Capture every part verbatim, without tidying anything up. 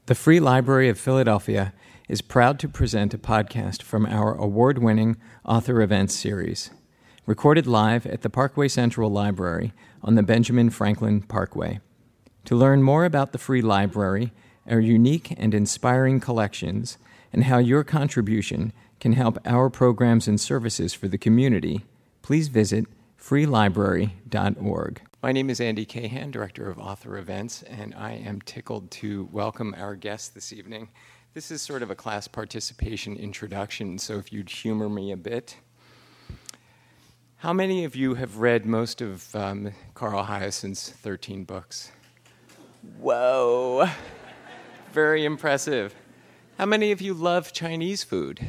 The Free Library of Philadelphia is proud to present a podcast from our award-winning Author Events series, recorded live at the Parkway Central Library on the Benjamin Franklin Parkway. To learn more about the Free Library, our unique and inspiring collections, and how your contribution can help our programs and services for the community, please visit free library dot org. My name is Andy Cahan, Director of Author Events, and I am tickled to welcome our guest this evening. This is sort of a class participation introduction, so if you'd humor me a bit. How many of you have read most of um, Carl Hiaasen's thirteen books? Whoa, very impressive. How many of you love Chinese food?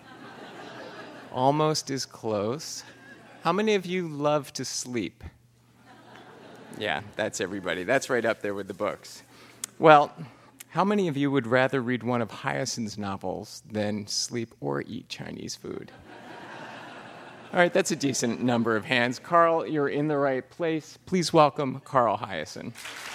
Almost as close. How many of you love to sleep? Yeah, that's everybody. That's right up there with the books. Well, how many of you would rather read one of Hiaasen's novels than sleep or eat Chinese food? All right, that's a decent number of hands. Carl, you're in the right place. Please welcome Carl Hiaasen.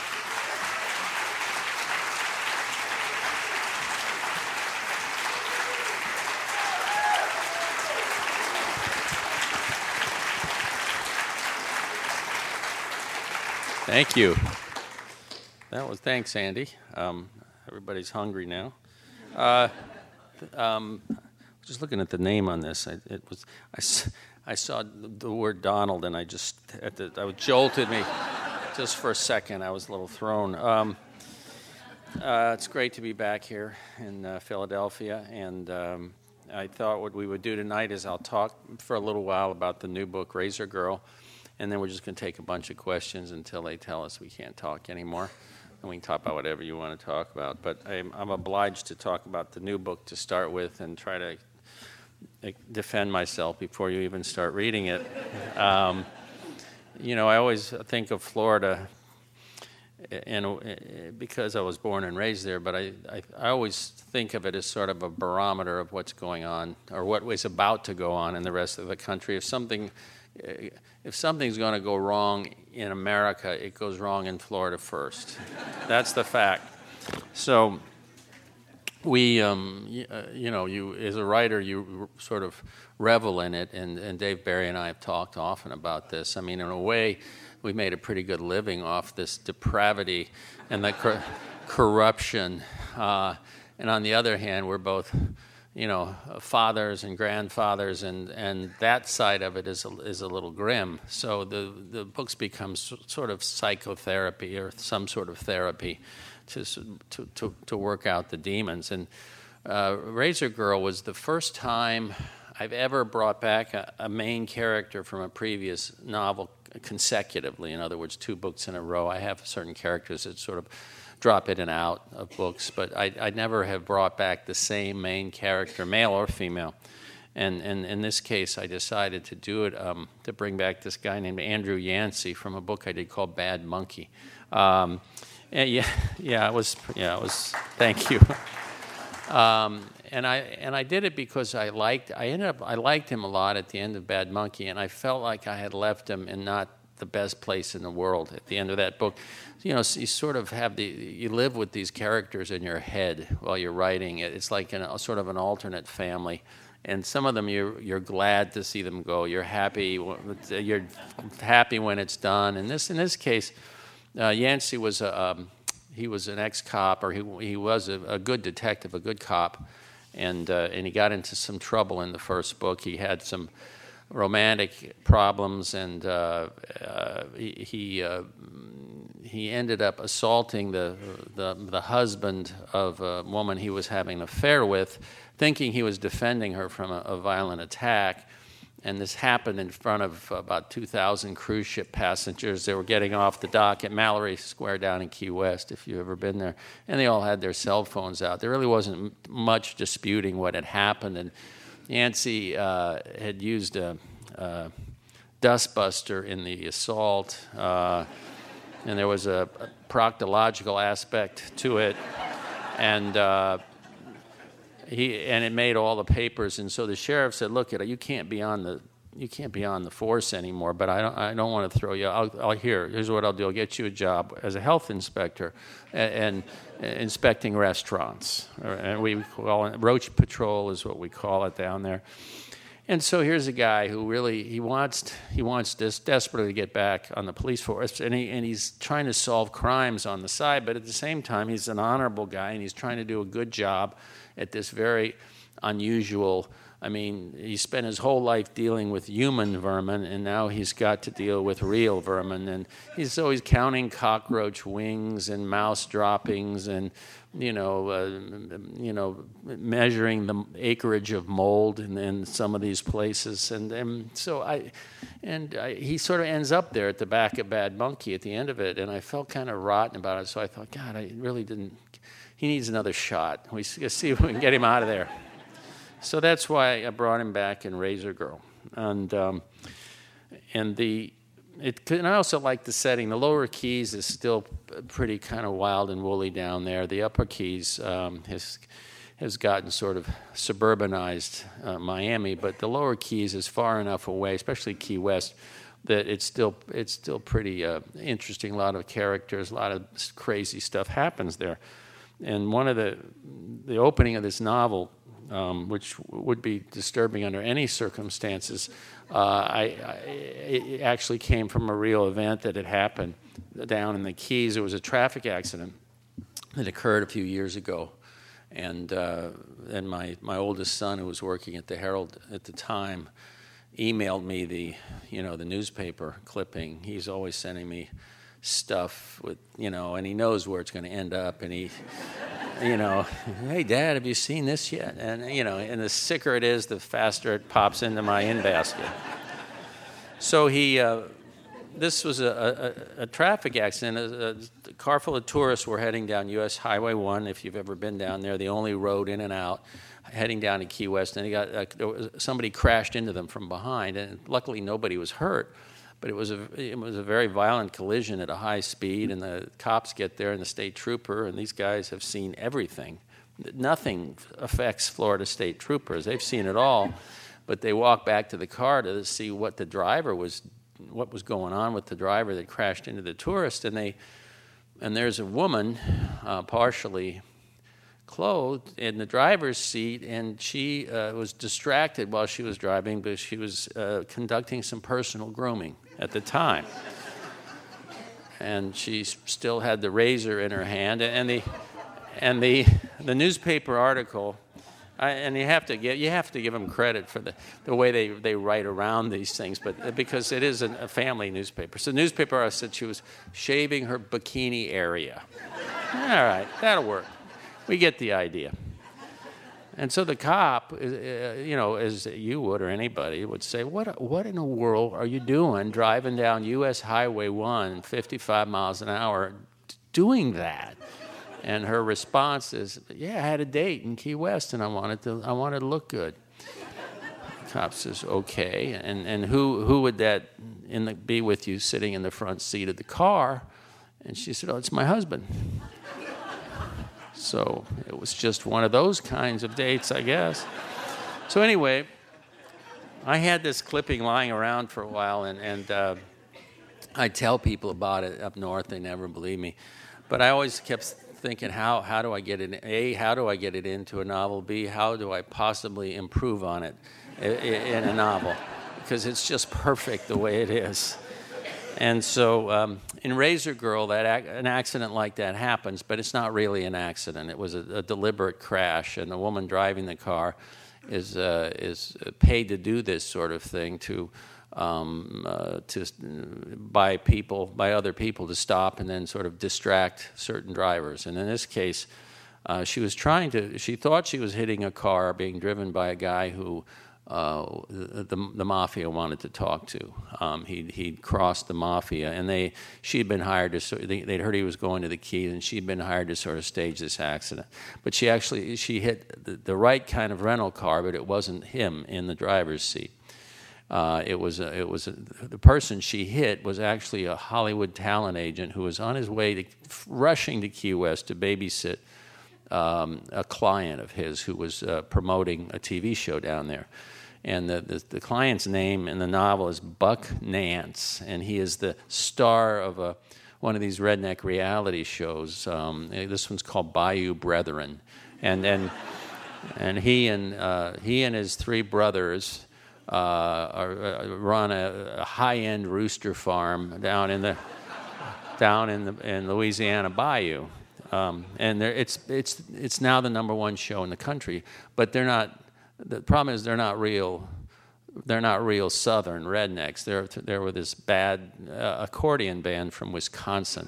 Thank you. That was thanks, Andy. Um, everybody's hungry now. Uh, um, just looking at the name on this, I, it was I, I saw the word Donald, and I just at the, I was jolted me just for a second. I was a little thrown. Um, uh, it's great to be back here in uh, Philadelphia, and um, I thought what we would do tonight is I'll talk for a little while about the new book, Razor Girl. And then we're just going to take a bunch of questions until they tell us we can't talk anymore. And we can talk about whatever you want to talk about. But I'm, I'm obliged to talk about the new book to start with and try to defend myself before you even start reading it. Um, you know, I always think of Florida, and because I was born and raised there, but I, I, I always think of it as sort of a barometer of what's going on or what is about to go on in the rest of the country. If something... If something's going to go wrong in America, it goes wrong in Florida first. That's the fact. So we, um, you know, you as a writer, you sort of revel in it, and, and Dave Barry and I have talked often about this. I mean, in a way, we made a pretty good living off this depravity and the cor- corruption. Uh, and on the other hand, we're both... you know, fathers and grandfathers, and, and that side of it is a, is a little grim. So the, the books become sort of psychotherapy or some sort of therapy to to to, to work out the demons. And uh, Razor Girl was the first time I've ever brought back a, a main character from a previous novel consecutively. In other words, two books in a row. I have certain characters that sort of drop in and out of books, but I, I never have brought back the same main character, male or female. And, and in this case, I decided to do it, um, to bring back this guy named Andrew Yancey from a book I did called Bad Monkey. Um, and yeah, yeah, it was, yeah, it was, thank you. Um, and I and I did it because I liked, I ended up, I liked him a lot at the end of Bad Monkey, and I felt like I had left him in not the best place in the world at the end of that book. You know, you sort of have the, you live with these characters in your head while you're writing it. It's like an, a sort of an alternate family. And some of them you're you're glad to see them go. You're happy, you're happy when it's done. And this, in this case, uh, Yancey was a, um, he was an ex-cop, or he he was a, a good detective, a good cop, and uh, and he got into some trouble in the first book. He had some romantic problems, and uh, uh, he he, uh, he ended up assaulting the, the the husband of a woman he was having an affair with, thinking he was defending her from a, a violent attack. And this happened in front of about two thousand cruise ship passengers. They were getting off the dock at Mallory Square down in Key West, if you've ever been there. And they all had their cell phones out. There really wasn't much disputing what had happened. And Yancey uh, had used a, a dustbuster in the assault, uh, and there was a, a proctological aspect to it, and uh, he and it made all the papers. And so the sheriff said, "Look, you can't be on the you can't be on the force anymore, but I don't, I don't want to throw you. I'll, I'll here. Here's what I'll do. I'll get you a job as a health inspector, and, and inspecting restaurants. And we call it roach patrol is what we call it down there. And so here's a guy who really he wants he wants this desperately to get back on the police force, and he and he's trying to solve crimes on the side, but at the same time he's an honorable guy, and he's trying to do a good job at this very unusual. I mean, he spent his whole life dealing with human vermin, and now he's got to deal with real vermin. And he's always counting cockroach wings and mouse droppings, and you know, uh, you know, measuring the acreage of mold in, in some of these places. And, and so I, and I, he sort of ends up there at the back of Bad Monkey at the end of it. And I felt kind of rotten about it. So I thought, God, I really didn't. He needs another shot. We see if we can get him out of there. So that's why I brought him back in Razor Girl, and um, and the it. And I also like the setting. The Lower Keys is still pretty kind of wild and woolly down there. The Upper Keys um, has has gotten sort of suburbanized uh, Miami, but the Lower Keys is far enough away, especially Key West, that it's still it's still pretty uh, interesting. A lot of characters, a lot of crazy stuff happens there. And one of the the opening of this novel. Um, which would be disturbing under any circumstances. Uh, I, I, it actually came from a real event that had happened down in the Keys. It was a traffic accident that occurred a few years ago, and uh, and my, my oldest son, who was working at the Herald at the time, emailed me the you know the newspaper clipping. He's always sending me stuff with you know, and he knows where it's going to end up, and he. You know, hey, Dad, have you seen this yet? And, you know, and the sicker it is, the faster it pops into my in-basket. So he, uh, this was a, a, a traffic accident. A, a car full of tourists were heading down U S Highway one, if you've ever been down there, the only road in and out, heading down to Key West. And he got uh, there was, somebody crashed into them from behind, and luckily nobody was hurt. But it was a it was a very violent collision at a high speed, and the cops get there, and the state trooper, and these guys have seen everything. Nothing affects Florida state troopers; they've seen it all. But they walk back to the car to see what the driver was, what was going on with the driver that crashed into the tourist, and they and there's a woman, uh, partially clothed, in the driver's seat, and she uh, was distracted while she was driving, but she was uh, conducting some personal grooming at the time. And she still had the razor in her hand, and the and the the newspaper article, I, and you have to give you have to give them credit for the, the way they, they write around these things, but because it is a, a family newspaper. So the newspaper article said she was shaving her bikini area. All right, that'll work. We get the idea. And so the cop, uh, you know, as you would or anybody would say, what what in the world are you doing driving down U S Highway one, fifty-five miles an hour, doing that? And her response is, yeah, I had a date in Key West, and I wanted to I wanted to look good. The cop says, okay. And and who who would that in the, be with you sitting in the front seat of the car? And she said, oh, it's my husband. So it was just one of those kinds of dates, I guess. So anyway, I had this clipping lying around for a while, and, and uh, I tell people about it up north. They never believe me. But I always kept thinking, how, how do I get it, A, how do I get it into a novel? B, how do I possibly improve on it in a novel? Because it's just perfect the way it is. And so um, in Razor Girl, that ac- an accident like that happens, but it's not really an accident. It was a, a deliberate crash, and the woman driving the car is uh, is paid to do this sort of thing to um, uh, to by people by other people to stop and then sort of distract certain drivers. And in this case, uh, she was trying to. She thought she was hitting a car being driven by a guy who. Uh, the, the mafia wanted to talk to. Um, he'd, he'd crossed the mafia, and they she'd been hired to. They, they'd heard he was going to the Keys, and she'd been hired to sort of stage this accident. But she actually she hit the, the right kind of rental car, but it wasn't him in the driver's seat. Uh, it was a, it was a, the person she hit was actually a Hollywood talent agent who was on his way to rushing to Key West to babysit um, a client of his who was uh, promoting a T V show down there. And the, the, the client's name in the novel is Buck Nance, and he is the star of a, one of these redneck reality shows. Um, this one's called Bayou Brethren. And, and, and, he, and uh, he and his three brothers uh, are, uh, run a, a high-end rooster farm down in the down in the in Louisiana Bayou. Um, and it's it's it's now the number one show in the country, but they're not. The problem is they're not real. They're not real Southern rednecks. They're they're with this bad uh, accordion band from Wisconsin,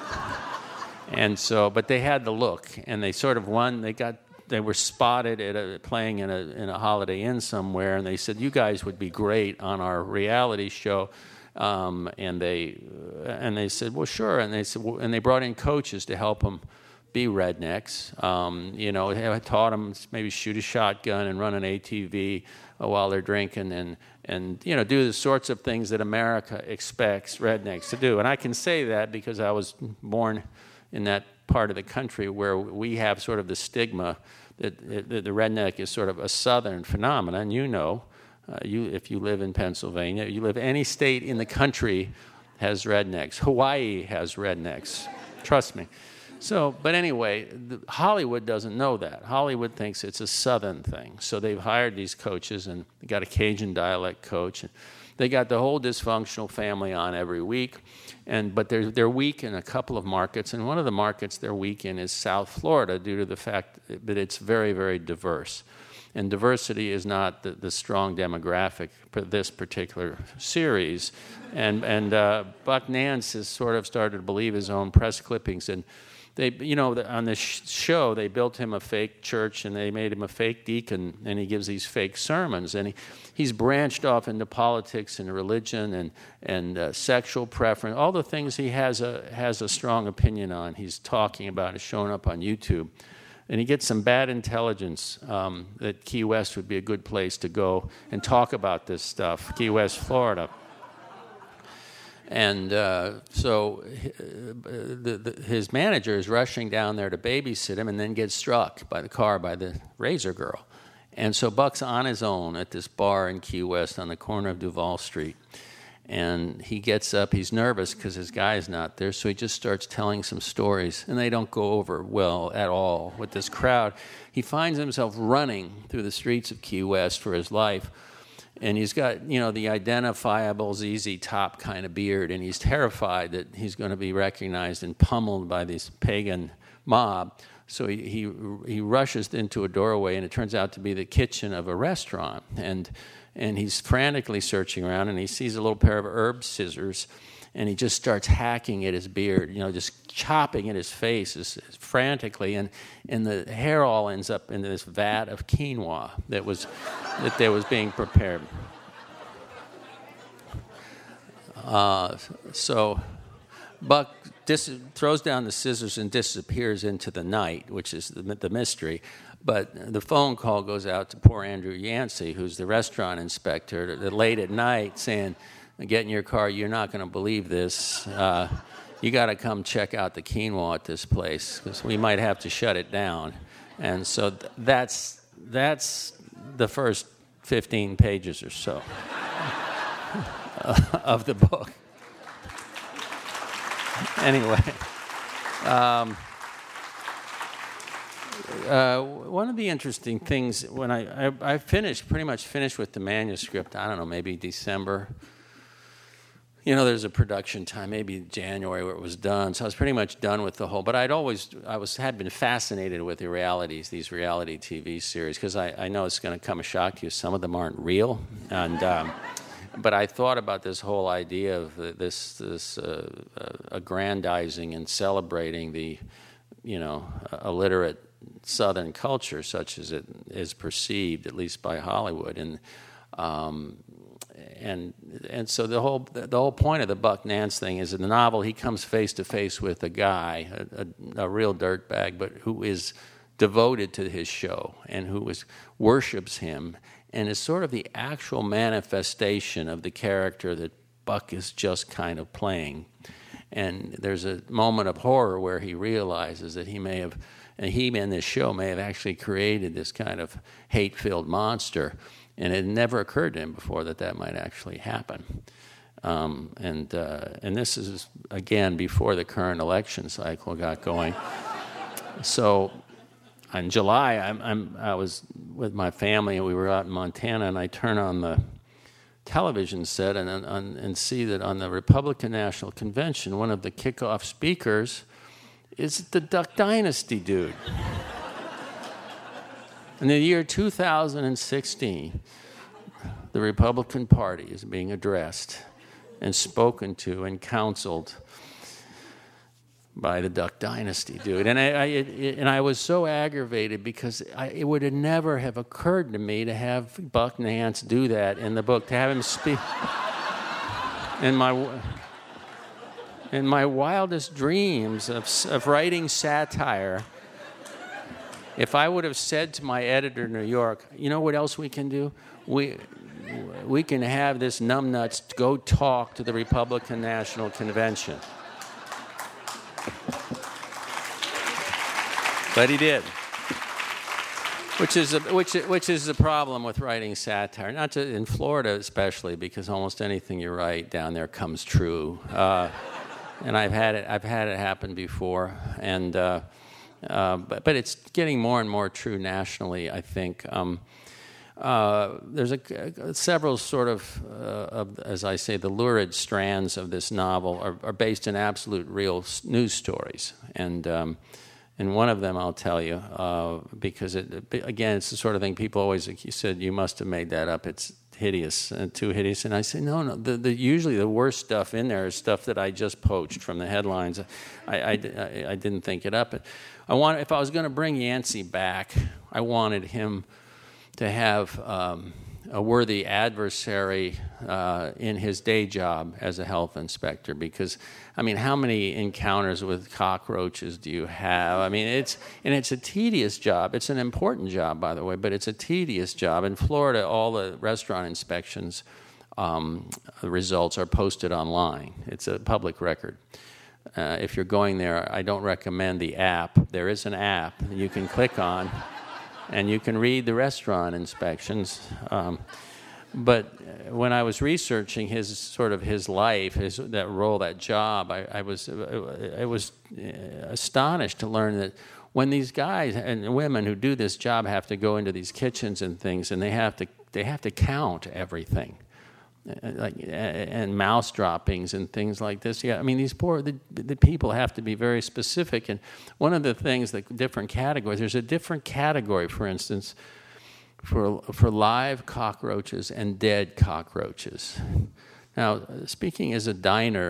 and so. But they had the look, and they sort of won. They got they were spotted at a, playing in a in a Holiday Inn somewhere, and they said, "You guys would be great on our reality show." Um, and they and they said, well, sure. And they said, well, and they brought in coaches to help them be rednecks. Um, you know, I taught them maybe shoot a shotgun and run an A T V while they're drinking, and and you know, do the sorts of things that America expects rednecks to do. And I can say that because I was born in that part of the country where we have sort of the stigma that, that the redneck is sort of a Southern phenomenon. You know. Uh, you, if you live in Pennsylvania, you live any state in the country has rednecks. Hawaii has rednecks. Trust me. So, but anyway, the, Hollywood doesn't know that. Hollywood thinks it's a Southern thing. So they've hired these coaches, and they got a Cajun dialect coach. And they got the whole dysfunctional family on every week. And but they're they're weak in a couple of markets, and one of the markets they're weak in is South Florida due to the fact that it's very, very diverse. And diversity is not the, the strong demographic for this particular series. And and uh, Buck Nance has sort of started to believe his own press clippings. And they, you know, on this show, they built him a fake church, and they made him a fake deacon, and he gives these fake sermons. And he, he's branched off into politics and religion and and uh, sexual preference, all the things he has a has a strong opinion on. He's talking about it, showing up on YouTube. And he gets some bad intelligence um, that Key West would be a good place to go and talk about this stuff, Key West, Florida. And uh, so the, the, his manager is rushing down there to babysit him and then gets struck by the car by the Razor Girl. And so Buck's on his own at this bar in Key West on the corner of Duval Street. And he gets up, he's nervous because his guy's not there, so he just starts telling some stories, and they don't go over well at all with this crowd. He finds himself running through the streets of Key West for his life, and he's got, you know, the identifiable Z Z Top kind of beard, and he's terrified that he's going to be recognized and pummeled by this pagan mob. So he, he he rushes into a doorway, and it turns out to be the kitchen of a restaurant, and And he's frantically searching around, and he sees a little pair of herb scissors, and he just starts hacking at his beard, you know, just chopping at his face as, as frantically, and and the hair all ends up in this vat of quinoa that was that there was being prepared. Uh, so Buck dis- throws down the scissors and disappears into the night, which is the, the mystery. But the phone call goes out to poor Andrew Yancey, who's the restaurant inspector, late at night saying, get in your car, you're not going to believe this. Uh, you got to come check out the quinoa at this place because we might have to shut it down. And so th- that's that's the first fifteen pages or so of the book. Anyway. Um, Uh, one of the interesting things when I, I I finished pretty much finished with the manuscript, I don't know, maybe December. You know, there's a production time, maybe January where it was done. So I was pretty much done with the whole. But I'd always I was had been fascinated with the realities, these reality T V series, because I, I know it's going to come a shock to you. Some of them aren't real, and um, but I thought about this whole idea of this this uh, aggrandizing and celebrating the, you know, illiterate Southern culture, such as it is perceived, at least by Hollywood, and um, and and so the whole the whole point of the Buck Nance thing is in the novel he comes face to face with a guy, a, a, a real dirtbag, but who is devoted to his show and who is worships him and is sort of the actual manifestation of the character that Buck is just kind of playing. And there's a moment of horror where he realizes that he may have, and he in this show may have actually created this kind of hate-filled monster. And it never occurred to him before that that might actually happen. Um, and uh, and this is, again, before the current election cycle got going. So in July, I'm, I'm, I was with my family, and we were out in Montana, and I turn on the television set and, and, and see that on the Republican National Convention, one of the kickoff speakers is the Duck Dynasty dude. In the year two thousand sixteen, the Republican Party is being addressed and spoken to and counseled by the Duck Dynasty dude. And I, I it, it, and I was so aggravated because I, it would have never have occurred to me to have Buck Nance do that in the book, to have him speak. in my in my wildest dreams of, of writing satire, if I would have said to my editor in New York, you know what else we can do? We we can have this numbnuts go talk to the Republican National Convention. But he did, which is a, which which is the problem with writing satire. Not to, in Florida especially, because almost anything you write down there comes true. Uh, and I've had it I've had it happen before, and uh, uh, but but it's getting more and more true nationally, I think. Um, Uh, there's a, a, several sort of, uh, of, as I say, the lurid strands of this novel are, are based in absolute real news stories. And um, and one of them I'll tell you, uh, because, it, again, it's the sort of thing people always, like you said, you must have made that up. It's hideous, and too hideous. And I say, no, no, the, the, usually the worst stuff in there is stuff that I just poached from the headlines. I, I, I, I didn't think it up. I want, if I was going to bring Yancey back, I wanted him to have um, a worthy adversary uh, in his day job as a health inspector, because, I mean, how many encounters with cockroaches do you have? I mean, it's and it's a tedious job. It's an important job, by the way, but it's a tedious job. In Florida, all the restaurant inspections um, results are posted online. It's a public record. Uh, if you're going there, I don't recommend the app. There is an app you can click on, and you can read the restaurant inspections. Um, but when I was researching his sort of his life, his that role, that job, I, I was I was astonished to learn that when these guys and women who do this job have to go into these kitchens and things, and they have to they have to count everything, like and mouse droppings and things like this. Yeah, I mean, these poor the, the people have to be very specific. And one of the things, the different categories, there's a different category, for instance, for for live cockroaches and dead cockroaches. Now, speaking as a diner,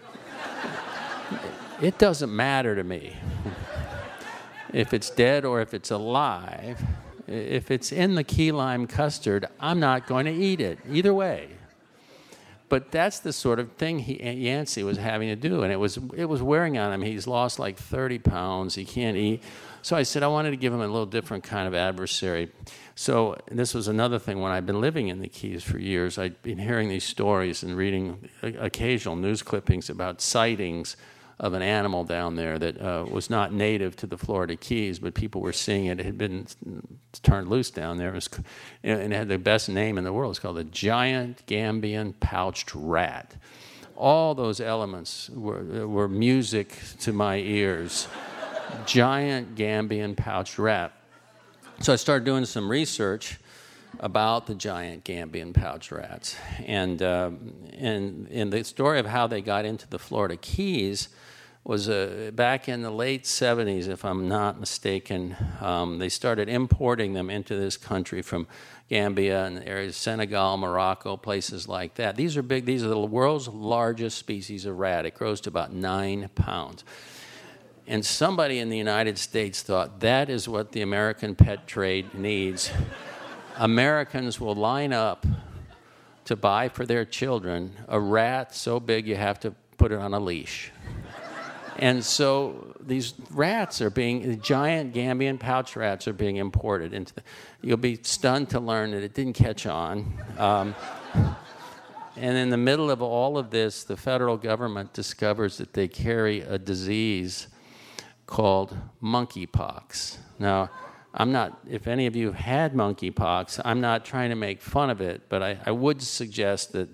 it doesn't matter to me if it's dead or if it's alive. If it's in the key lime custard, I'm not going to eat it either way. But that's the sort of thing he, Yancey was having to do, and it was it was wearing on him. He's lost like thirty pounds. He can't eat. So I said I wanted to give him a little different kind of adversary. So this was another thing. When I'd been living in the Keys for years, I'd been hearing these stories and reading occasional news clippings about sightings of an animal down there that uh, was not native to the Florida Keys, but people were seeing it. It had been turned loose down there. It was, and it had the best name in the world. It's called the giant Gambian pouched rat. All those elements were, were music to my ears. Giant Gambian pouched rat. So I started doing some research about the giant Gambian pouched rats. And, uh, and, and the story of how they got into the Florida Keys was uh, back in the late seventies, if I'm not mistaken. Um, they started importing them into this country from Gambia and areas, Senegal, Morocco, places like that. These are big. These are the world's largest species of rat. It grows to about nine pounds. And somebody in the United States thought that is what the American pet trade needs. Americans will line up to buy for their children a rat so big you have to put it on a leash. And so these rats are being, the giant Gambian pouch rats are being imported into the, you'll be stunned to learn that it didn't catch on. Um, and in the middle of all of this, the federal government discovers that they carry a disease called monkeypox. Now, I'm not, if any of you have had monkeypox, I'm not trying to make fun of it, but I, I would suggest that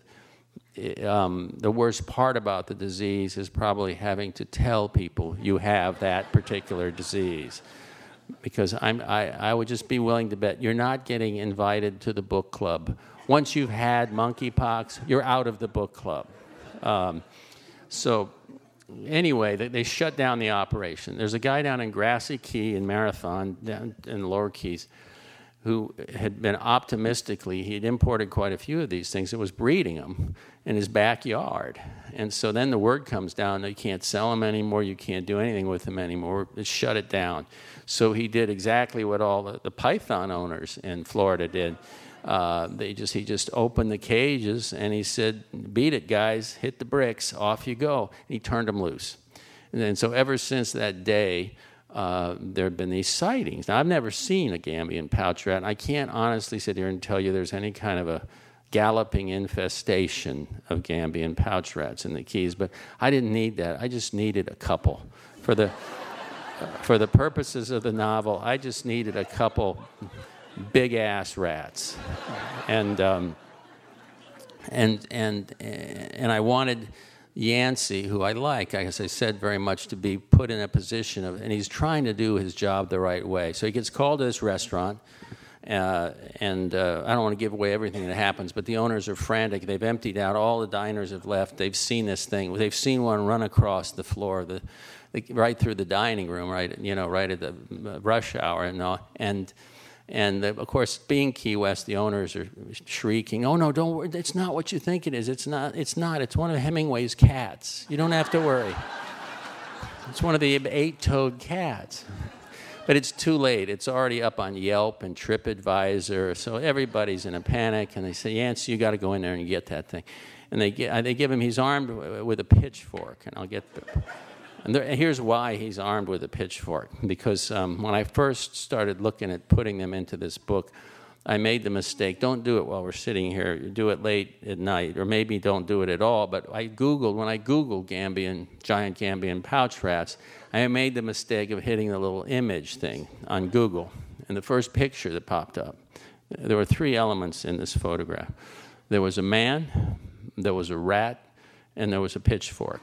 um, the worst part about the disease is probably having to tell people you have that particular disease. Because I'm, I, I would just be willing to bet you're not getting invited to the book club. Once you've had monkeypox, you're out of the book club. Um, so anyway, they, they shut down the operation. There's a guy down in Grassy Key in Marathon, down in the Lower Keys, who had been optimistically, he had imported quite a few of these things and was breeding them in his backyard. And so then the word comes down that you can't sell them anymore, you can't do anything with them anymore, it shut it down. So he did exactly what all the, the python owners in Florida did. Uh, they just he just opened the cages and he said, beat it, guys, hit the bricks, off you go. And he turned them loose. And then so ever since that day, uh, there have been these sightings. Now, I've never seen a Gambian pouch rat, and I can't honestly sit here and tell you there's any kind of a galloping infestation of Gambian pouch rats in the Keys, but I didn't need that. I just needed a couple. For the, for the purposes of the novel, I just needed a couple big-ass rats. And, um, and, and, and I wanted Yancey, who I like, as I said, very much to be put in a position of, and he's trying to do his job the right way. So he gets called to this restaurant, uh, and uh, I don't want to give away everything that happens, but the owners are frantic. They've emptied out. All the diners have left. They've seen this thing. They've seen one run across the floor, the, the right through the dining room, right, you know, right at the rush hour, and all, and. And, the, of course, being Key West, the owners are shrieking, oh, no, don't worry. It's not what you think it is. It's not. It's not. It's one of Hemingway's cats. You don't have to worry. It's one of the eight-toed cats. But it's too late. It's already up on Yelp and TripAdvisor, so everybody's in a panic. And they say, Yancey, you got to go in there and get that thing. And they, get, they give him, he's armed with a pitchfork. And I'll get the... And there, here's why he's armed with a pitchfork. Because um, when I first started looking at putting them into this book, I made the mistake, don't do it while we're sitting here, do it late at night, or maybe don't do it at all. But I Googled, when I Googled Gambian, giant Gambian pouch rats, I made the mistake of hitting the little image thing on Google. And the first picture that popped up, there were three elements in this photograph. There was a man, there was a rat, and there was a pitchfork.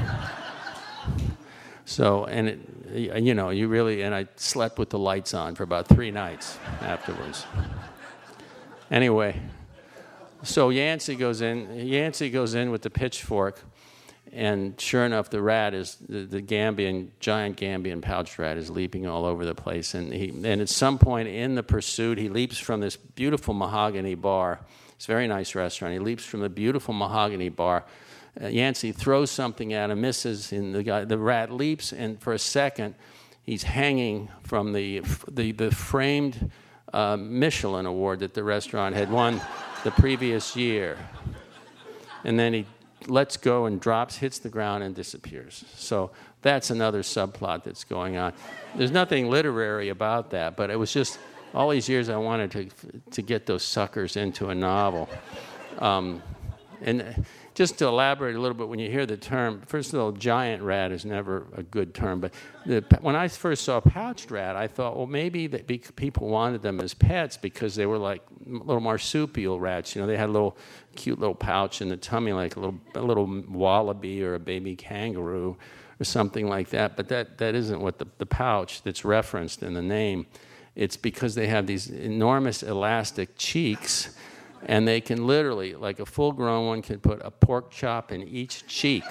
So, and it, you know, you really, and I slept with the lights on for about three nights afterwards. Anyway, so Yancey goes in, Yancey goes in with the pitchfork, and sure enough, the rat is, the, the Gambian, giant Gambian pouch rat is leaping all over the place. And he, and at some point in the pursuit, he leaps from this beautiful mahogany bar. It's a very nice restaurant. He leaps from the beautiful mahogany bar. Uh, Yancey throws something at him, misses, and the guy, the rat leaps, and for a second, he's hanging from the the, the framed uh, Michelin award that the restaurant had won the previous year. And then he lets go and drops, hits the ground, and disappears. So that's another subplot that's going on. There's nothing literary about that, but it was just all these years I wanted to to get those suckers into a novel. Um, and just to elaborate a little bit, when you hear the term, first of all, giant rat is never a good term. But the, when I first saw pouched rat, I thought, well, maybe that people wanted them as pets because they were like little marsupial rats. You know, they had a little cute little pouch in the tummy, like a little a little wallaby or a baby kangaroo or something like that. But that, that isn't what the, the pouch that's referenced in the name. It's because they have these enormous elastic cheeks. And they can literally, like a full-grown one, can put a pork chop in each cheek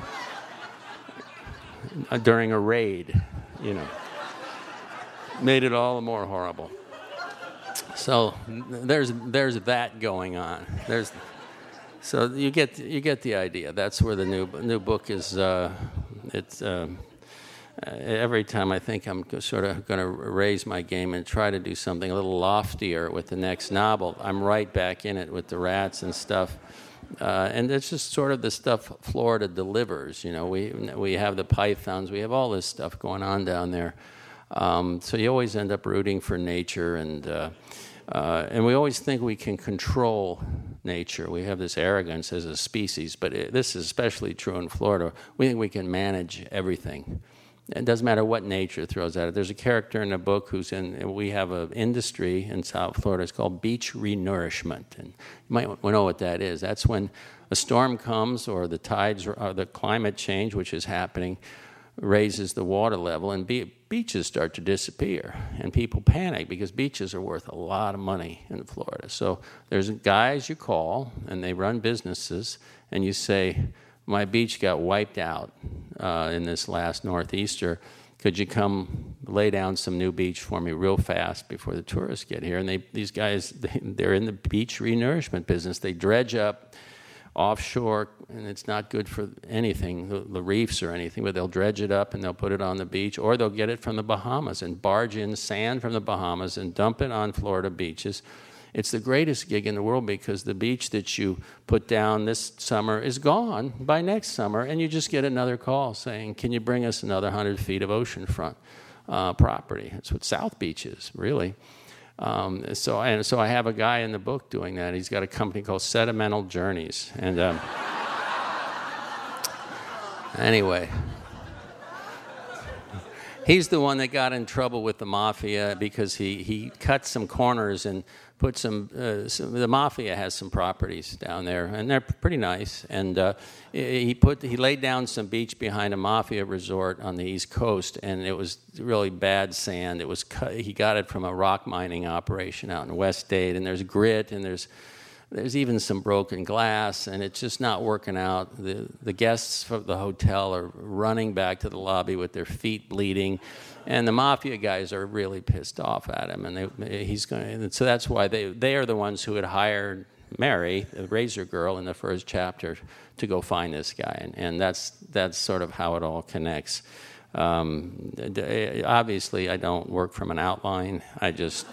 during a raid, you know. Made it all the more horrible. So there's there's that going on. There's so you get you get the idea. That's where the new new book is. Uh, it's. Uh, Every time I think I'm sort of going to raise my game and try to do something a little loftier with the next novel, I'm right back in it with the rats and stuff. Uh, and it's just sort of the stuff Florida delivers. You know, we we have the pythons, we have all this stuff going on down there. Um, so you always end up rooting for nature, and uh, uh, and we always think we can control nature. We have this arrogance as a species, but it, this is especially true in Florida. We think we can manage everything. It doesn't matter what nature throws at it. There's a character in the book who's in, we have an industry in South Florida. It's called beach renourishment. And you might know what that is. That's when a storm comes or the tides or the climate change, which is happening, raises the water level and be, beaches start to disappear. And people panic because beaches are worth a lot of money in Florida. So there's guys you call and they run businesses and you say, my beach got wiped out uh, in this last northeaster. Could you come lay down some new beach for me real fast before the tourists get here? And they, these guys, they, they're in the beach renourishment business. They dredge up offshore, and it's not good for anything, the, the reefs or anything, but they'll dredge it up and they'll put it on the beach, or they'll get it from the Bahamas and barge in sand from the Bahamas and dump it on Florida beaches. It's the greatest gig in the world because the beach that you put down this summer is gone by next summer, and you just get another call saying, can you bring us another one hundred feet of oceanfront uh, property? That's what South Beach is, really. Um, so, and so I have a guy in the book doing that. He's got a company called Sentimental Journeys. And um, anyway, he's the one that got in trouble with the mafia because he, he cut some corners and put some, uh, some, the mafia has some properties down there, and they're pretty nice. And uh, he put he laid down some beach behind a mafia resort on the East Coast, and it was really bad sand. It was cut, he got it from a rock mining operation out in West Dade, and there's grit, and there's there's even some broken glass, and it's just not working out. The the guests from the hotel are running back to the lobby with their feet bleeding. And the mafia guys are really pissed off at him, and they, he's going. And so that's why they they are the ones who had hired Mary, the Razor Girl, in the first chapter, to go find this guy, and, and that's that's sort of how it all connects. Um, obviously, I don't work from an outline. I just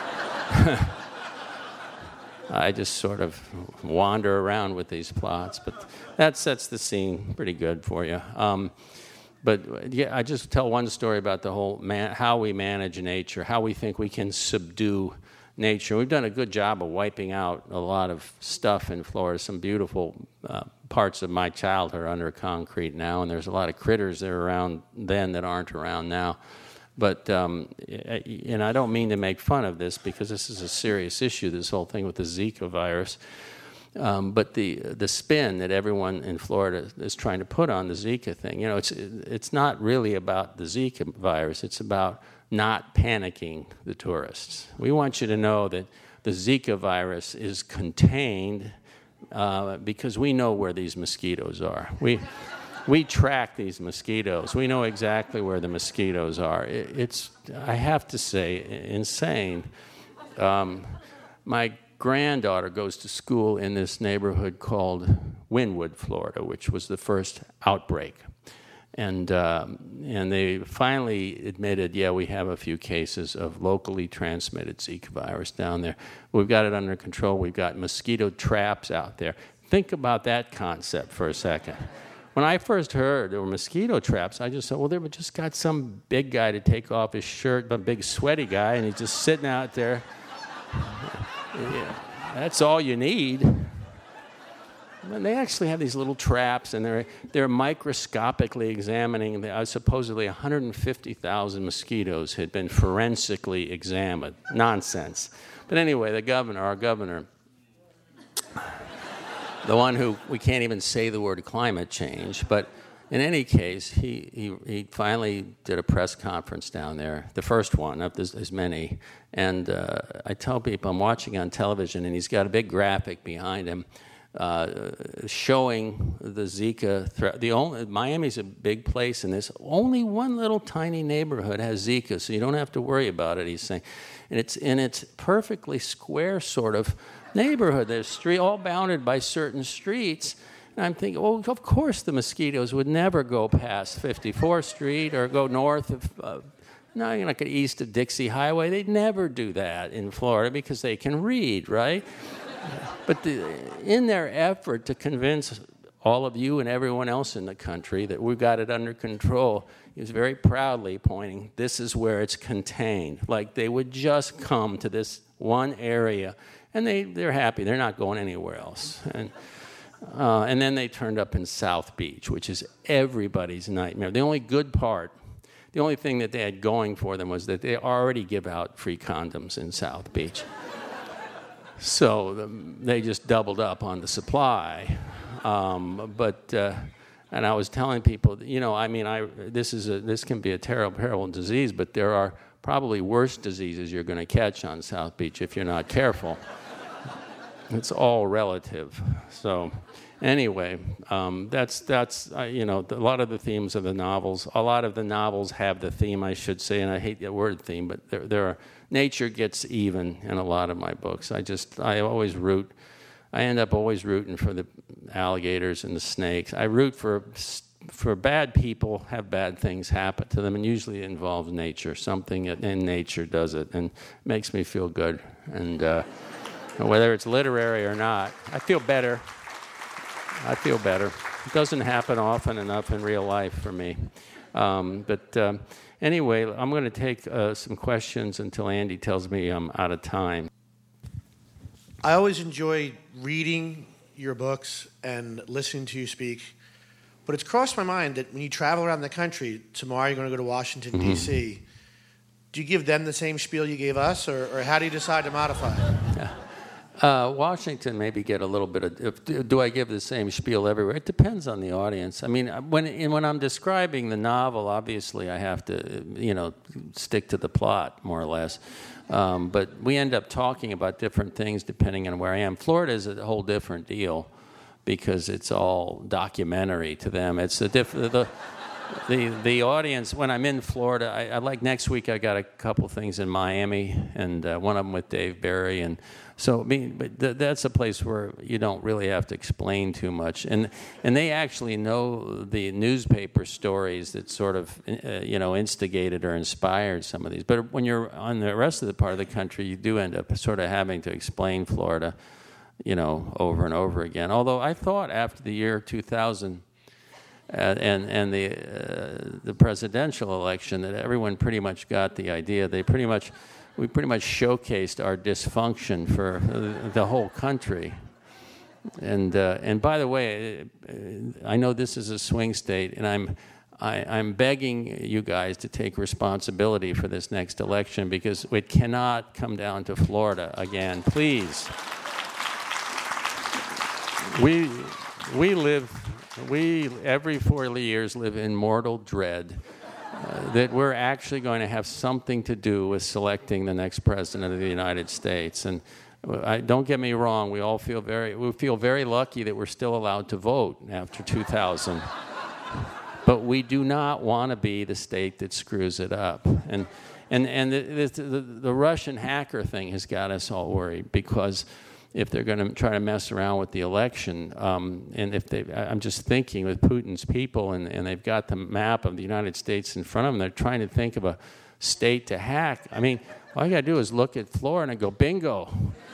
I just sort of wander around with these plots, but that sets the scene pretty good for you. Um, But yeah, I just tell one story about the whole man, how we manage nature, how we think we can subdue nature. We've done a good job of wiping out a lot of stuff in Florida. Some beautiful uh, parts of my childhood are under concrete now, and there's a lot of critters that are around then that aren't around now. But, um, and I don't mean to make fun of this because this is a serious issue, this whole thing with the Zika virus. Um, but the the spin that everyone in Florida is trying to put on the Zika thing, you know, it's it's not really about the Zika virus. It's about not panicking the tourists. We want you to know that the Zika virus is contained uh, because we know where these mosquitoes are. We we track these mosquitoes. We know exactly where the mosquitoes are. It, it's I have to say insane. Um, my granddaughter goes to school in this neighborhood called Wynwood, Florida, which was the first outbreak. And um, and they finally admitted, yeah, we have a few cases of locally transmitted Zika virus down there. We've got it under control. We've got mosquito traps out there. Think about that concept for a second. When I first heard there were mosquito traps, I just thought, well, they've just got some big guy to take off his shirt, a big sweaty guy, and he's just sitting out there. Yeah, that's all you need. And they actually have these little traps, and they're they're microscopically examining. The, uh, supposedly, one hundred fifty thousand mosquitoes had been forensically examined. Nonsense. But anyway, the governor, our governor, the one who we can't even say the word climate change, but in any case, he, he, he finally did a press conference down there, the first one of this, as many. And uh, I tell people, I'm watching on television, and he's got a big graphic behind him uh, showing the Zika threat. The only, Miami's a big place, and there's only one little tiny neighborhood has Zika, so you don't have to worry about it, he's saying. And it's in its perfectly square sort of neighborhood. There's street, all bounded by certain streets. And I'm thinking, well, of course the mosquitoes would never go past fifty-fourth Street or go north of, uh, no, you're not going east of Dixie Highway. They'd never do that in Florida because they can read, right? But the, in their effort to convince all of you and everyone else in the country that we've got it under control, he was very proudly pointing, this is where it's contained. Like they would just come to this one area, and they, they're happy. They're not going anywhere else. And Uh, and then they turned up in South Beach, which is everybody's nightmare. The only good part the only thing that they had going for them was that they already give out free condoms in South Beach. So the, they just doubled up on the supply. Um, but, uh, and I was telling people, you know, I mean, I this is a, this can be a terrible, terrible disease, but there are probably worse diseases you're going to catch on South Beach if you're not careful. It's all relative. So anyway, um, that's, that's uh, you know, a lot of the themes of the novels, a lot of the novels have the theme, I should say, and I hate the word theme, but there, there are, nature gets even in a lot of my books. I just, I always root, I end up always rooting for the alligators and the snakes. I root for for bad people, have bad things happen to them, and usually it involves nature. Something in nature does it, and makes me feel good. And uh, whether it's literary or not, I feel better. I feel better. It doesn't happen often enough in real life for me. Um, but um, anyway, I'm going to take uh, some questions until Andy tells me I'm out of time. I always enjoy reading your books and listening to you speak. But it's crossed my mind that when you travel around the country, tomorrow you're going to go to Washington, mm-hmm. D C, do you give them the same spiel you gave us, or, or how do you decide to modify it? Yeah. Uh, Washington maybe get a little bit of, if, do I give the same spiel everywhere? It depends on the audience. I mean, when when I'm describing the novel, obviously I have to, you know, stick to the plot, more or less. Um, but we end up talking about different things depending on where I am. Florida is a whole different deal, because it's all documentary to them. It's a diff- the, the the audience, when I'm in Florida, I, I like next week I got a couple things in Miami, and uh, one of them with Dave Barry, and so I mean, but th- that's a place where you don't really have to explain too much, and and they actually know the newspaper stories that sort of uh, you know instigated or inspired some of these. But when you're on the rest of the part of the country, you do end up sort of having to explain Florida, you know, over and over again. Although I thought after the year two thousand uh, and and the uh, the presidential election that everyone pretty much got the idea. They pretty much we pretty much showcased our dysfunction for the whole country. And uh, and by the way, I know this is a swing state, and I'm I, I'm begging you guys to take responsibility for this next election, because it cannot come down to Florida again. Please. We we live we every four years live in mortal dread uh, that we're actually going to have something to do with selecting the next president of the United States. And I, don't get me wrong, we all feel very we feel very lucky that we're still allowed to vote after two thousand. But we do not want to be the state that screws it up. And and and the the, the Russian hacker thing has got us all worried, because if they're going to try to mess around with the election, um, and if they, I'm just thinking with Putin's people, and, and they've got the map of the United States in front of them, they're trying to think of a state to hack. I mean, all you got to do is look at Florida and go, bingo.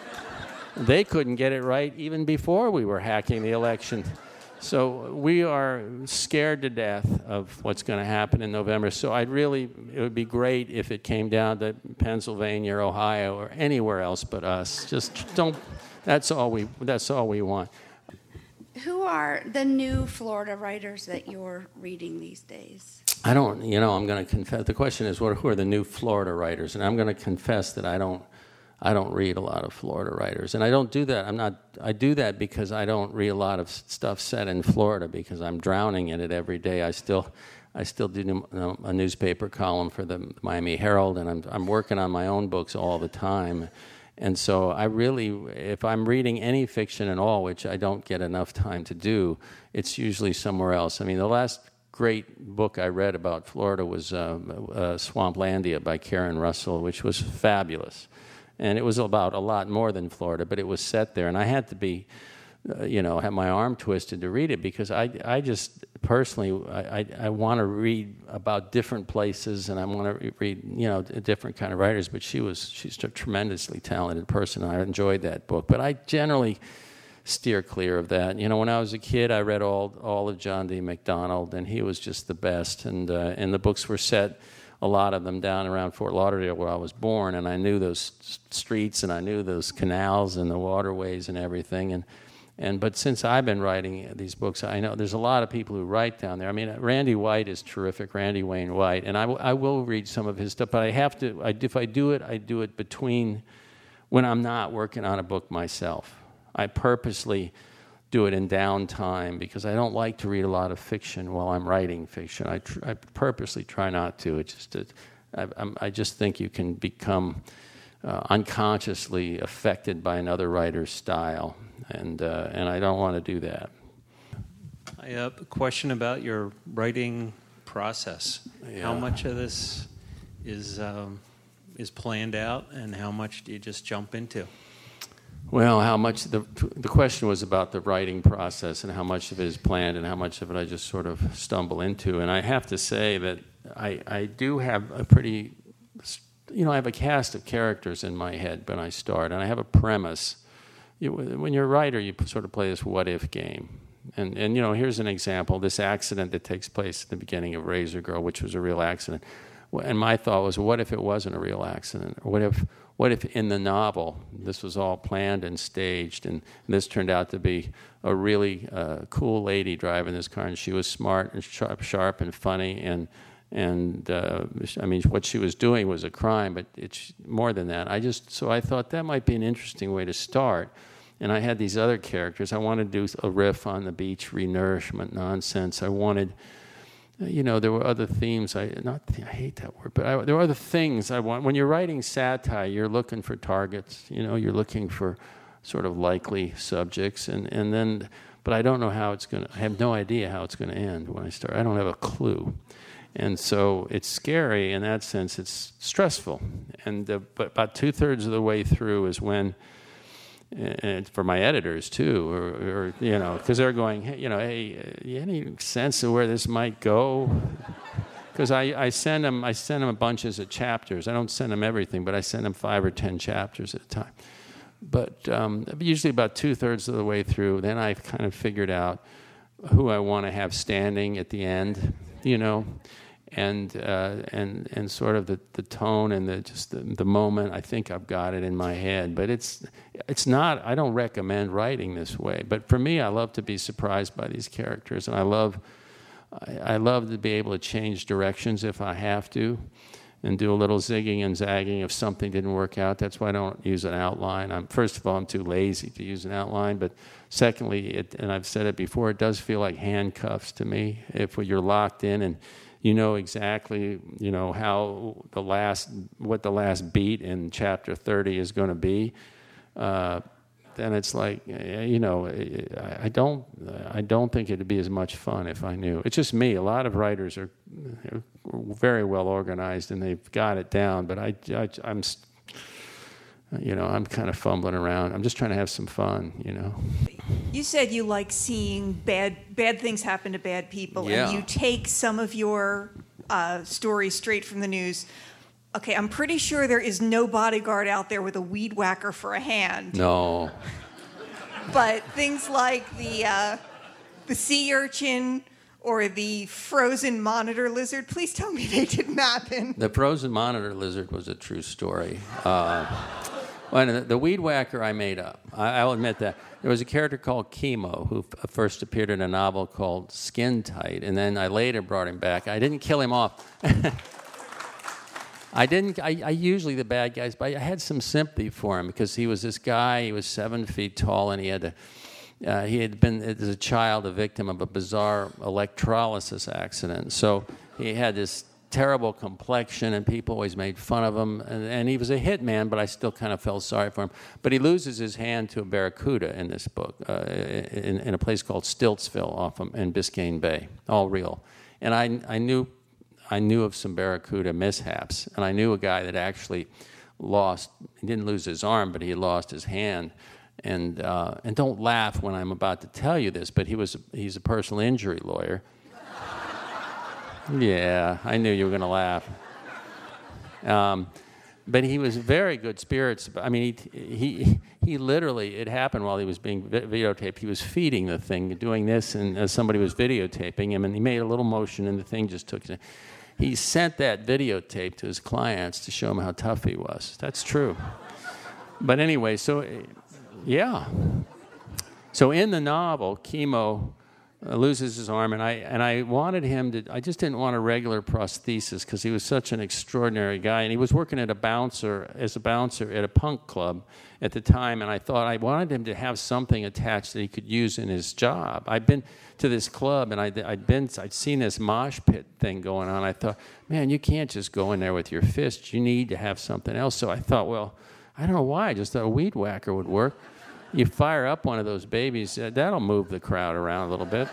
They couldn't get it right even before we were hacking the election. So we are scared to death of what's going to happen in November. So I'd really, it would be great if it came down to Pennsylvania or Ohio or anywhere else but us. Just don't, that's all we, that's all we want. Who are the new Florida writers that you're reading these days? I don't, you know, I'm going to confess, the question is, what, who are the new Florida writers? And I'm going to confess that I don't, I don't read a lot of Florida writers, and I don't do that. I'm not. I do that because I don't read a lot of stuff set in Florida, because I'm drowning in it every day. I still, I still do a newspaper column for the Miami Herald, and I'm I'm working on my own books all the time, and so I really, if I'm reading any fiction at all, which I don't get enough time to do, it's usually somewhere else. I mean, the last great book I read about Florida was uh, uh, Swamplandia by Karen Russell, which was fabulous. And it was about a lot more than Florida, but it was set there. And I had to be, uh, you know, have my arm twisted to read it, because I, I just personally, I, I, I want to read about different places, and I want to read, you know, different kind of writers. But she was, she's a tremendously talented person. I enjoyed that book. But I generally steer clear of that. You know, when I was a kid, I read all all of John D. MacDonald, and he was just the best. And uh, and the books were set, a lot of them, down around Fort Lauderdale where I was born, and I knew those streets, and I knew those canals and the waterways and everything. And And but since I've been writing these books, I know there's a lot of people who write down there. I mean, Randy White is terrific, Randy Wayne White, and I, w- I will read some of his stuff. But I have to. I, if I do it, I do it between when I'm not working on a book myself. I purposely do it in downtime because I don't like to read a lot of fiction while I'm writing fiction. I, tr- I purposely try not to. It's just a, I, I'm, I just think you can become uh, unconsciously affected by another writer's style, and uh, and I don't want to do that. I have a question about your writing process. Yeah. How much of this is um, is planned out, and how much do you just jump into? Well, how much the the question was about the writing process and how much of it is planned and how much of it I just sort of stumble into. And I have to say that I I do have a pretty, you know, I have a cast of characters in my head when I start, and I have a premise. You, when you're a writer, you sort of play this what-if game. And, and you know, here's an example. This accident that takes place at the beginning of Razor Girl, which was a real accident. And my thought was, what if it wasn't a real accident? Or what if, what if in the novel this was all planned and staged, and this turned out to be a really uh, cool lady driving this car, and she was smart and sharp, sharp and funny, and and uh, I mean, what she was doing was a crime, but it's more than that. I just so I thought that might be an interesting way to start. And I had these other characters. I wanted to do a riff on the beach renourishment nonsense. I wanted. You know, there were other themes. I not I hate that word, but I, there were other things I want. When you're writing satire, you're looking for targets. You know, you're looking for sort of likely subjects, and, and then. But I don't know how it's going to. I have no idea how it's going to end when I start. I don't have a clue, and so it's scary in that sense. It's stressful, and uh, but about two thirds of the way through is when. And for my editors too, or, or you know, because they're going, hey, you know, hey, uh, any sense of where this might go? Because I, I send them, I send them bunches of chapters. I don't send them everything, but I send them five or ten chapters at a time. But um, usually about two thirds of the way through, then I've kind of figured out who I want to have standing at the end, you know. And uh, and and sort of the, the tone and the just the, the moment. I think I've got it in my head, but it's it's not. I don't recommend writing this way. But for me, I love to be surprised by these characters, and I love I, I love to be able to change directions if I have to, and do a little zigging and zagging if something didn't work out. That's why I don't use an outline. I'm first of all, I'm too lazy to use an outline, but secondly, it, and I've said it before, it does feel like handcuffs to me if you're locked in and. You know exactly, you know, how the last, what the last beat in chapter thirty is going to be. Uh, then it's like, you know, I don't, I don't think it'd be as much fun if I knew. It's just me. A lot of writers are very well organized and they've got it down, but I, I I'm, you know, I'm kind of fumbling around. I'm just trying to have some fun, you know. You said you like seeing bad bad things happen to bad people, yeah. and you take some of your uh, stories straight from the news. Okay, I'm pretty sure there is no bodyguard out there with a weed whacker for a hand. No. But things like the uh, the sea urchin or the frozen monitor lizard, please tell me they didn't happen. The frozen monitor lizard was a true story. Uh, well, the, the weed whacker I made up. I, I'll admit that. There was a character called Chemo who f- first appeared in a novel called Skin Tight, and then I later brought him back. I didn't kill him off. I didn't. I, I usually the bad guys, but I had some sympathy for him because he was this guy. He was seven feet tall, and he had to. Uh, he had been as a child a victim of a bizarre electrolysis accident. So he had this terrible complexion, and people always made fun of him. And, and he was a hitman, but I still kind of felt sorry for him. But he loses his hand to a barracuda in this book, uh, in, in a place called Stiltsville off of, in Biscayne Bay, all real. And I, I knew, I knew of some barracuda mishaps, and I knew a guy that actually lost. He didn't lose his arm, but he lost his hand. And uh, and don't laugh when I'm about to tell you this, but he was he's a personal injury lawyer. Yeah, I knew you were going to laugh. Um, but he was very good spirits. I mean, he, he he literally, it happened while he was being videotaped. He was feeding the thing, doing this, and as somebody was videotaping him, and he made a little motion, and the thing just took it. He sent that videotape to his clients to show them how tough he was. That's true. But anyway, so... Yeah. So in the novel, Chemo uh, loses his arm, and I and I wanted him to. I just didn't want a regular prosthesis because he was such an extraordinary guy, and he was working at a bouncer as a bouncer at a punk club at the time, and I thought I wanted him to have something attached that he could use in his job. I'd been to this club, and I'd, I'd been I'd seen this mosh pit thing going on. I thought, man, you can't just go in there with your fists. You need to have something else. So I thought, well, I don't know why. I just thought a weed whacker would work. You fire up one of those babies, uh, that'll move the crowd around a little bit.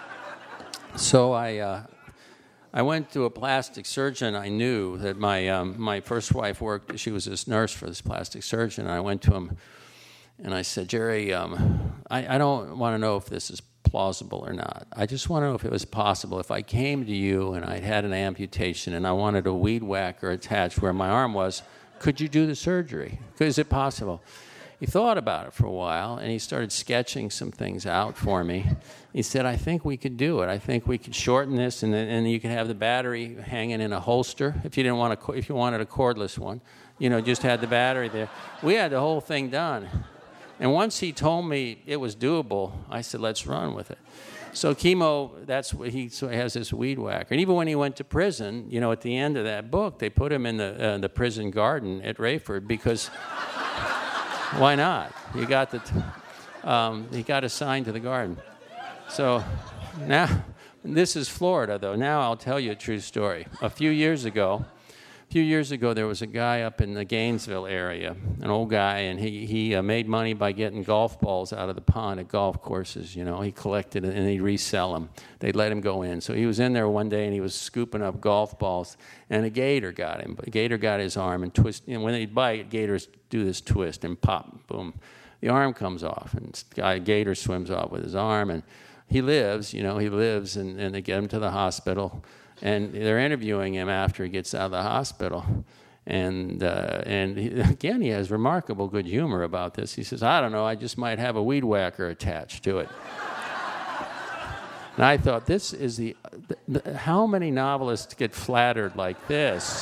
So I uh, I went to a plastic surgeon. I knew that my um, my first wife worked. She was this nurse for this plastic surgeon. And I went to him, and I said, Jerry, um, I, I don't want to know if this is plausible or not. I just want to know if it was possible. If I came to you and I'd had an amputation and I wanted a weed whacker attached where my arm was, could you do the surgery? Is it possible? He thought about it for a while, and he started sketching some things out for me. He said, I think we could do it. I think we could shorten this, and then and you could have the battery hanging in a holster if you didn't want a, if you wanted a cordless one. You know, just had the battery there. We had the whole thing done. And once he told me it was doable, I said, let's run with it. So Chemo, that's what he, so he has this weed whacker. And even when he went to prison, you know, at the end of that book, they put him in the uh, the prison garden at Rayford because why not? You got the, t- um, he got assigned to the garden. So now, this is Florida, though. Now I'll tell you a true story. A few years ago, a few years ago, there was a guy up in the Gainesville area, an old guy, and he he uh, made money by getting golf balls out of the pond at golf courses. You know, he collected it and he'd resell them. They'd let him go in. So he was in there one day and he was scooping up golf balls, and a gator got him. A gator got his arm and twist. And when they bite, gators do this twist and pop, boom, the arm comes off, and this guy gator swims off with his arm, and he lives. You know, he lives, and, and they get him to the hospital. And they're interviewing him after he gets out of the hospital. And uh, and he, again, he has remarkable good humor about this. He says, I don't know, I just might have a weed whacker attached to it. And I thought, this is the, the, the, how many novelists get flattered like this?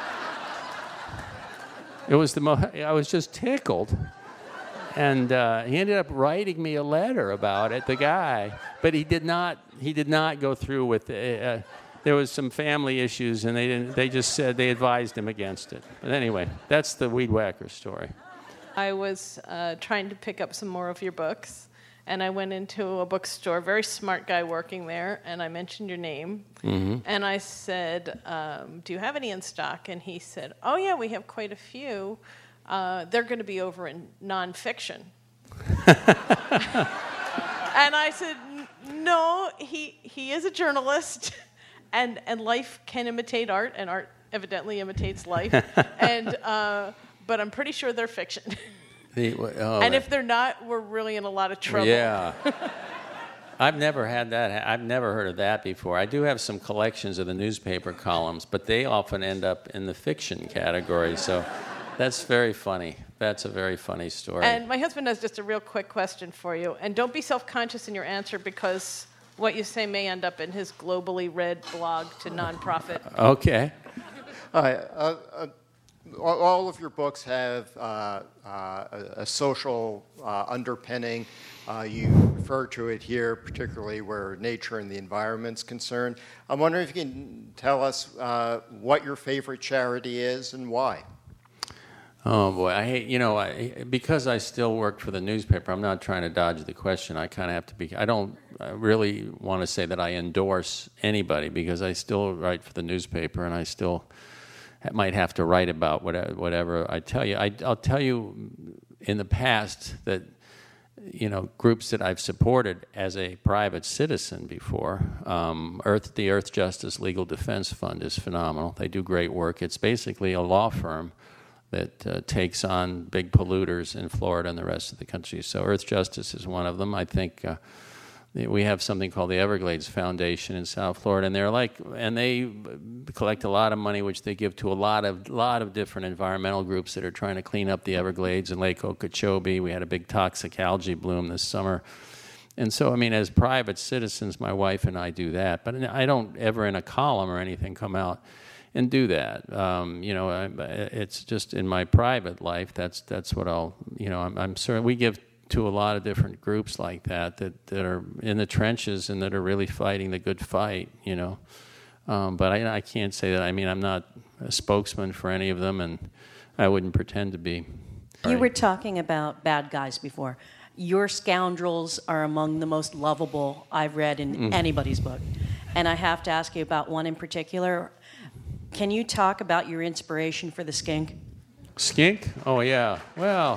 It was the mo- I was just tickled. And uh, he ended up writing me a letter about it, the guy. But he did not, he did not go through with it. Uh, There was some family issues, and they didn't. They just said they advised him against it. But anyway, that's the weed whacker story. I was uh, trying to pick up some more of your books, and I went into a bookstore, very smart guy working there, and I mentioned your name. Mm-hmm. And I said, um, do you have any in stock? And he said, oh, yeah, we have quite a few. Uh, they're going to be over in nonfiction. And I said, no, he he is a journalist. And and life can imitate art, and art evidently imitates life. and uh, but I'm pretty sure they're fiction. The, oh, and if they're not, we're really in a lot of trouble. Yeah. I've never had that. I've never heard of that before. I do have some collections of the newspaper columns, but they often end up in the fiction category. So that's very funny. That's a very funny story. And my husband has just a real quick question for you. And don't be self-conscious in your answer, because what you say may end up in his globally read blog to nonprofit. Okay. Hi. Uh, uh, all of your books have uh, uh, a, a social uh, underpinning. Uh, you refer to it here, particularly where nature and the environment's concerned. I'm wondering if you can tell us uh, what your favorite charity is and why. Oh boy, I hate, you know, I, because I still work for the newspaper, I'm not trying to dodge the question. I kind of have to be, I don't I really want to say that I endorse anybody, because I still write for the newspaper, and I still might have to write about whatever, whatever I tell you. I, I'll tell you in the past that, you know, groups that I've supported as a private citizen before, um, Earth, the Earth Justice Legal Defense Fund is phenomenal. They do great work. It's basically a law firm that uh, takes on big polluters in Florida and the rest of the country. So Earth Justice is one of them. I think uh, we have something called the Everglades Foundation in South Florida, and they're like, and they collect a lot of money, which they give to a lot of lot of different environmental groups that are trying to clean up the Everglades and Lake Okeechobee. We had a big toxic algae bloom this summer. And so, I mean, as private citizens, my wife and I do that. But I don't ever in a column or anything come out and do that. Um, you know, I, it's just in my private life. That's that's what I'll. You know, I'm, I'm certain we give to a lot of different groups like that, that that are in the trenches and that are really fighting the good fight, you know. Um, but I, I can't say that. I mean, I'm not a spokesman for any of them, and I wouldn't pretend to be. You were talking about bad guys before. Your scoundrels are among the most lovable I've read in mm. anybody's book. And I have to ask you about one in particular. Can you talk about your inspiration for the skink? Skink? Oh, yeah. Well,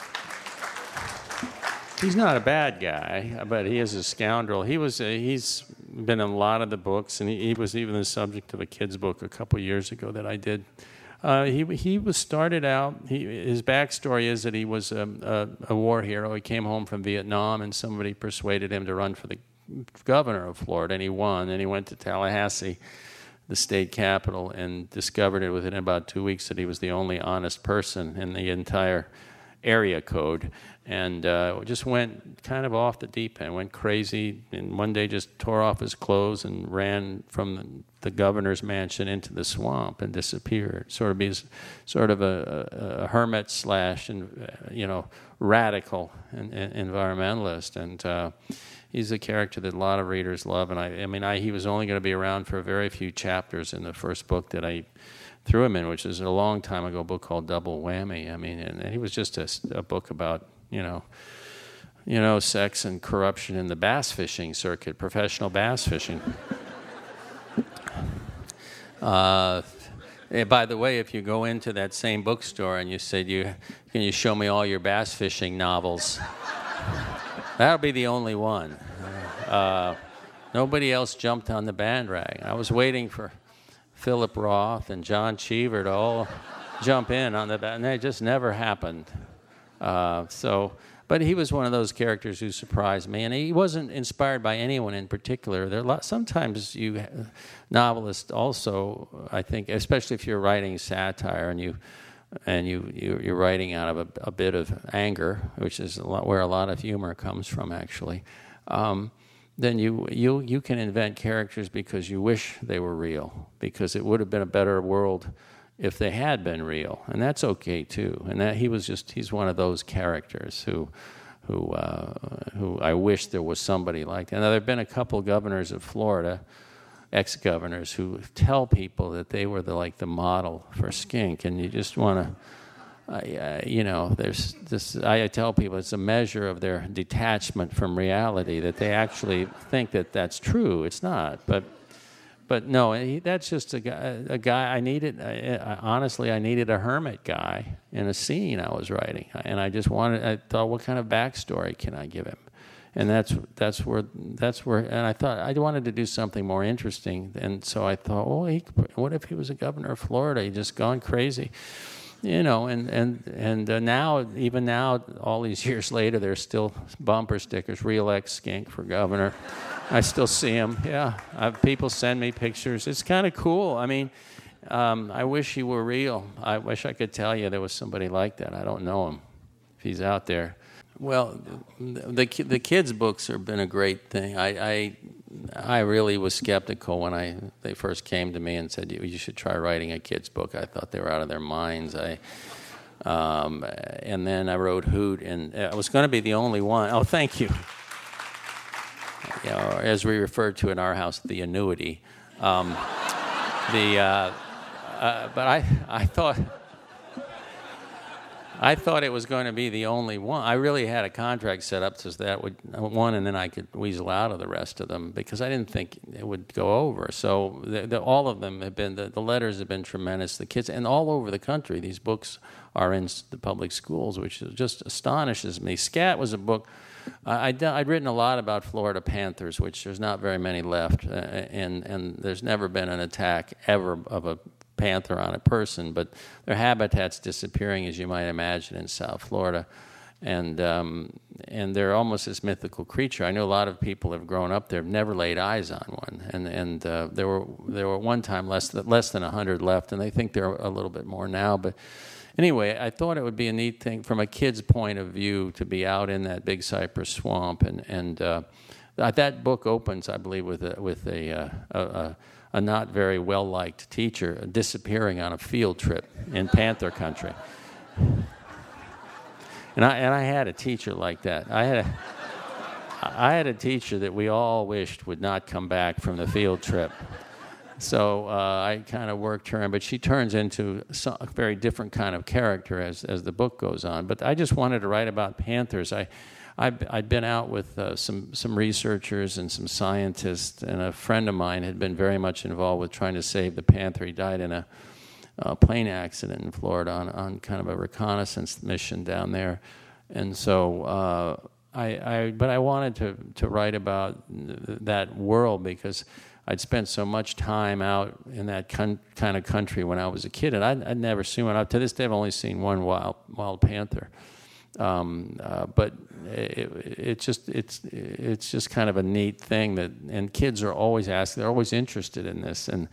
he's not a bad guy, but he is a scoundrel. He was a, he's been in a lot of the books, and he, he was even the subject of a kid's book a couple years ago that I did. Uh, he he was started out. He, his backstory is that he was a, a, a war hero. He came home from Vietnam, and somebody persuaded him to run for the governor of Florida, and he won. And he went to Tallahassee, the state capital, and discovered it within about two weeks that he was the only honest person in the entire area code, and uh, just went kind of off the deep end, went crazy, and one day just tore off his clothes and ran from the, the governor's mansion into the swamp and disappeared. Sort of be sort of a, a, a hermit slash, and you know, radical and, and environmentalist, and uh, he's a character that a lot of readers love. And I, I mean, I, he was only going to be around for a very few chapters in the first book that I threw him in, which is a long time ago, a book called Double Whammy. I mean, and, and he was just a, a book about, you know, you know, sex and corruption in the bass fishing circuit, professional bass fishing. uh, and by the way, if you go into that same bookstore and you say, you, can you show me all your bass fishing novels? That'll be the only one. Uh, nobody else jumped on the bandwagon. I was waiting for Philip Roth and John Cheever to all jump in on the bat, and that just never happened. Uh, so, but he was one of those characters who surprised me, and he wasn't inspired by anyone in particular. There are a lot, sometimes you novelists also, I think, especially if you're writing satire and you and you, you you're writing out of a, a bit of anger, which is a lot, where a lot of humor comes from, actually. Um, then you, you you can invent characters because you wish they were real, because it would have been a better world if they had been real, and that's okay too. And that he was just he's one of those characters who who uh, who I wish there was somebody like that. Now there have been a couple governors of Florida, ex-governors, who tell people that they were the like the model for skink, and you just want to. Uh, you know, there's this. I tell people it's a measure of their detachment from reality that they actually think that that's true. It's not, but but no, he, that's just a guy. A guy I needed. I, I, honestly, I needed a hermit guy in a scene I was writing, and I just wanted. I thought, what kind of backstory can I give him? And that's that's where that's where. And I thought I wanted to do something more interesting, and so I thought, well, he, what if he was a governor of Florida? He just gone crazy. You know, and and and uh, now, even now, all these years later, there's still bumper stickers, re-elect skink for governor. I still see them. Yeah, I've, people send me pictures. It's kind of cool. I mean, um, I wish he were real. I wish I could tell you there was somebody like that. I don't know him. If he's out there. Well, the the, the kids' books have been a great thing. I, I I really was skeptical when I they first came to me and said, you, you should try writing a kid's book. I thought they were out of their minds. I um, and then I wrote Hoot, and I was going to be the only one. Oh, thank you. You know, as we referred to in our house, the annuity. Um, the uh, uh, but I I thought. I thought it was going to be the only one. I really had a contract set up so that would one, and then I could weasel out of the rest of them because I didn't think it would go over. So the, the, all of them have been, the, the letters have been tremendous. The kids, and all over the country, these books are in the public schools, which just astonishes me. Scat was a book, I, I'd, I'd written a lot about Florida panthers, which there's not very many left, uh, and, and there's never been an attack ever of a panther on a person, but their habitat's disappearing, as you might imagine, in South Florida, and um, and they're almost this mythical creature. I know a lot of people have grown up there, have never laid eyes on one, and and uh, there were there were one time less than, less than a hundred left, and they think there are a little bit more now. But anyway, I thought it would be a neat thing from a kid's point of view to be out in that Big Cypress swamp, and and uh, that book opens, I believe, with a with a, uh, a, a a not very well-liked teacher disappearing on a field trip in Panther country. And I and I had a teacher like that. I had a I had a teacher that we all wished would not come back from the field trip. So uh, I kind of worked her in, but she turns into some, a very different kind of character as as the book goes on. But I just wanted to write about panthers. I, I I'd been out with uh, some some researchers and some scientists, and a friend of mine had been very much involved with trying to save the panther. He died in a, a plane accident in Florida on on kind of a reconnaissance mission down there, and so. Uh, I, I but I wanted to to write about th- that world because I'd spent so much time out in that con- kind of country when I was a kid, and I'd, I'd never seen one. To this day, I've only seen one wild wild panther. Um, uh, but it, it just it's it's just kind of a neat thing that, and kids are always asking, they're always interested in this, and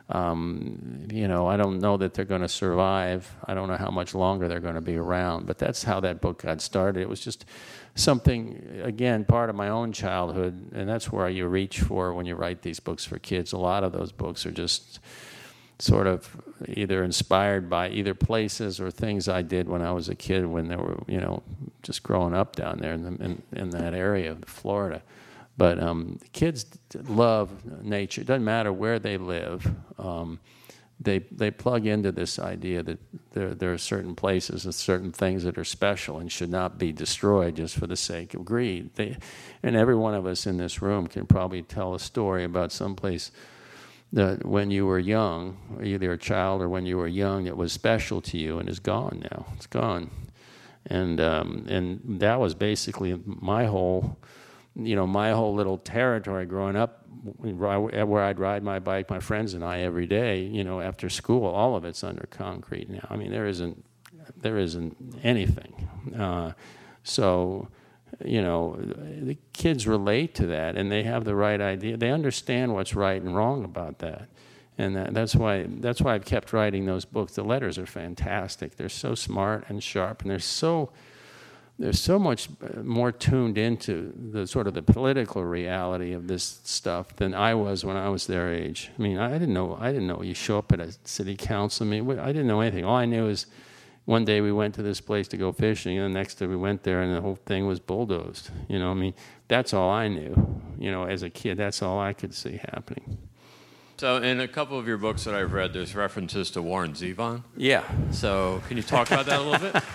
um, you know, I don't know that they're going to survive. I don't know how much longer they're going to be around. But that's how that book got started. It was just something, again, part of my own childhood, and that's where you reach for when you write these books for kids. A lot of those books are just sort of either inspired by either places or things I did when I was a kid, when they were, you know, just growing up down there in, the, in, in that area of Florida. But um, kids love nature. It doesn't matter where they live. Um, they they plug into this idea that there there are certain places and certain things that are special and should not be destroyed just for the sake of greed. They, and every one of us in this room can probably tell a story about someplace that when you were young, either a child or when you were young, it was special to you and is gone now. It's gone. And um, and that was basically my whole, you know, my whole little territory growing up, where I'd ride my bike, my friends and I, every day, you know, after school. All of it's under concrete now. I mean, there isn't, there isn't anything. Uh, so, you know, the kids relate to that, and they have the right idea. They understand what's right and wrong about that. And that, that's why that's why I've kept writing those books. The letters are fantastic. They're so smart and sharp, and they're so they're so much more tuned into the sort of the political reality of this stuff than I was when I was their age. I mean, I didn't know I didn't know you show up at a city council meeting. I didn't know anything. All I knew is one day we went to this place to go fishing, and the next day we went there, and the whole thing was bulldozed. You know, I mean, that's all I knew. You know, as a kid, that's all I could see happening. So in a couple of your books that I've read, there's references to Warren Zevon. Yeah. So can you talk about that a little bit?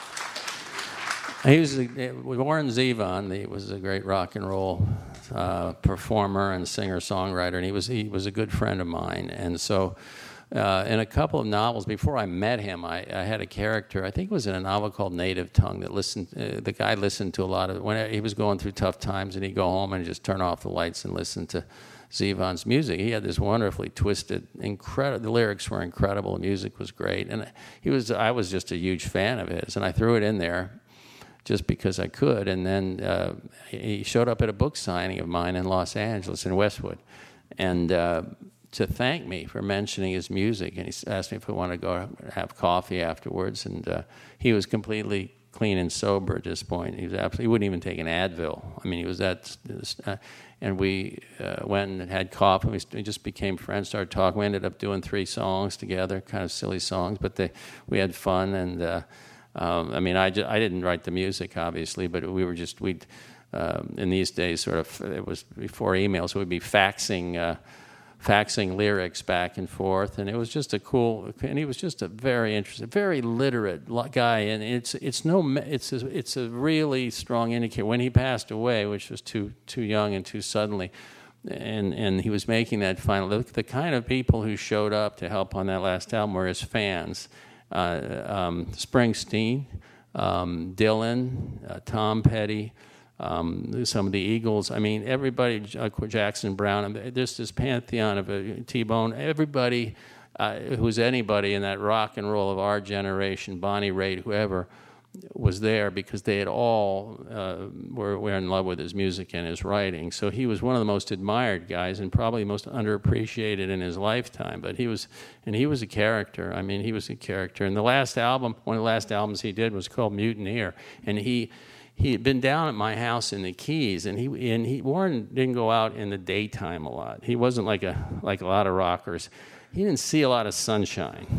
He was a, Warren Zevon. He was a great rock and roll uh, performer and singer-songwriter, and he was he was a good friend of mine. And so, uh, in a couple of novels before I met him, I, I had a character. I think it was in a novel called Native Tongue that listened. Uh, the guy listened to a lot of when he was going through tough times, and he'd go home and just turn off the lights and listen to Zevon's music. He had this wonderfully twisted, incredible. The lyrics were incredible. The music was great, and he was. I was just a huge fan of his, and I threw it in there just because I could. And then uh, he showed up at a book signing of mine in Los Angeles, in Westwood, and uh, to thank me for mentioning his music. And he asked me if I wanted to go have coffee afterwards. And uh, he was completely clean and sober at this point. He was absolutely, he wouldn't even take an Advil. I mean, he was that. Uh, and we uh, went and had coffee. We, we just became friends, started talking. We ended up doing three songs together, kind of silly songs, but they, we had fun. And uh, Um, I mean, I, just, I didn't write the music, obviously, but we were just, we'd, um, in these days, sort of, it was before email, so we'd be faxing, uh, faxing lyrics back and forth, and it was just a cool, and he was just a very interesting, very literate guy, and it's it's no, it's a, it's a really strong indicator. When he passed away, which was too too young and too suddenly, and and he was making that final, the, the kind of people who showed up to help on that last album were his fans. Uh, um, Springsteen, um, Dylan, uh, Tom Petty, um, some of the Eagles. I mean, everybody, uh, Jackson Brown. There's this pantheon of uh, T-Bone. Everybody uh, who's anybody in that rock and roll of our generation, Bonnie Raitt, whoever, was there because they had all uh, were, were in love with his music and his writing. So he was one of the most admired guys and probably most underappreciated in his lifetime. But he was, and he was a character. I mean, he was a character. And the last album, one of the last albums he did was called Mutineer. And he he had been down at my house in the Keys, and he and he Warren didn't go out in the daytime a lot. He wasn't like a like a lot of rockers. He didn't see a lot of sunshine.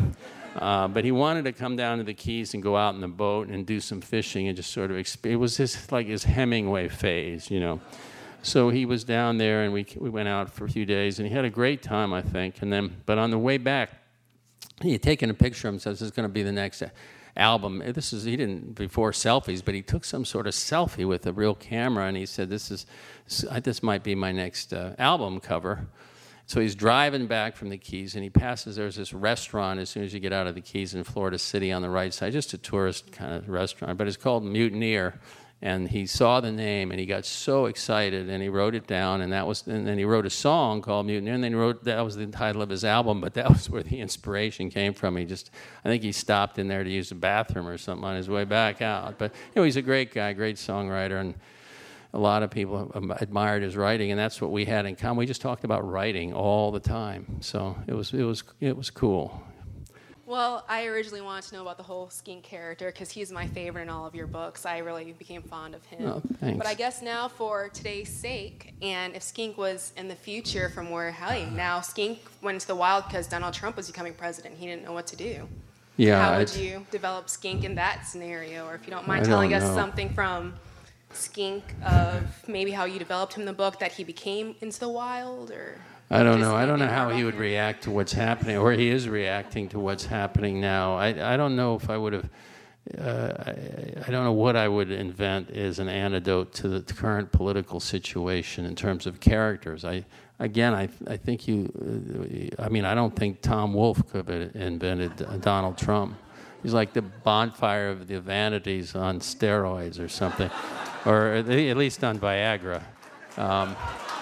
Uh, but he wanted to come down to the Keys and go out in the boat and do some fishing and just sort of exp- it was his like his Hemingway phase, you know. So he was down there, and we we went out for a few days, and he had a great time, I think. And then, but on the way back, he had taken a picture of himself. This is going to be the next album. This is he didn't before selfies, but he took some sort of selfie with a real camera, and he said, "This is this might be my next uh, album cover." So he's driving back from the Keys, and he passes, there's this restaurant as soon as you get out of the Keys in Florida City on the right side, just a tourist kind of restaurant, but it's called Mutineer. And he saw the name, and he got so excited, and he wrote it down, and that was, and then he wrote a song called Mutineer, and then he wrote, that was the title of his album, but that was where the inspiration came from. He just, I think he stopped in there to use the bathroom or something on his way back out. But, you know, he's a great guy, great songwriter, and a lot of people admired his writing, and that's what we had in common. We just talked about writing all the time, so it was it was it was cool. Well, I originally wanted to know about the whole Skink character because he's my favorite in all of your books. I really became fond of him. Oh, thanks. But I guess now, for today's sake, and if Skink was in the future from where, hey, now Skink went into the wild because Donald Trump was becoming president. He didn't know what to do. Yeah. How would I'd, you develop Skink in that scenario? Or if you don't mind I telling don't us know. something from Skink of maybe how you developed him in the book that he became into the wild, or I don't just know. I don't know anything how more he about would him? react to what's happening, or he is reacting to what's happening now. I, I don't know if I would have. Uh, I, I don't know what I would invent as an antidote to the current political situation in terms of characters. I again, I I think you. Uh, I mean, I don't think Tom Wolfe could have invented Donald Trump. He's like the bonfire of the vanities on steroids or something, or at least on Viagra. Um,